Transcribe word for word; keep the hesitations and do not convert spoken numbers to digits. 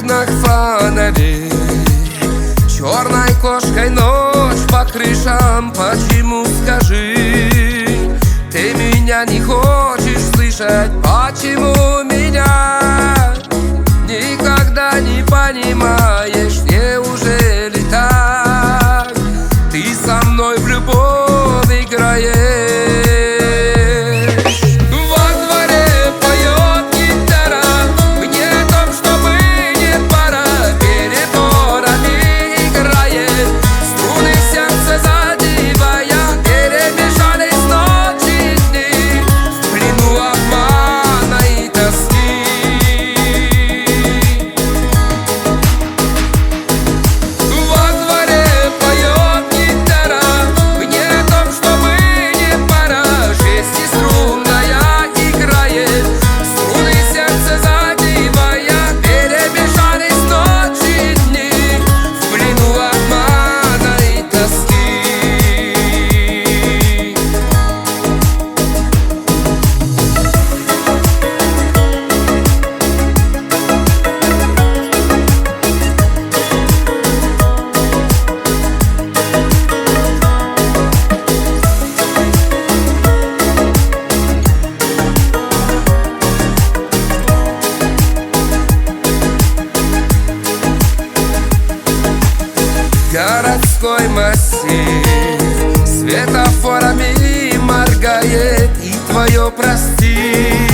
окнах фонарей, черной кошкой ночь по крышам. Почему, скажи, ты меня не хочешь слышать? Почему меня никогда не понимаешь? Неужели так ты со мной в любовь играешь? Городской массив светофорами моргает, и твое прости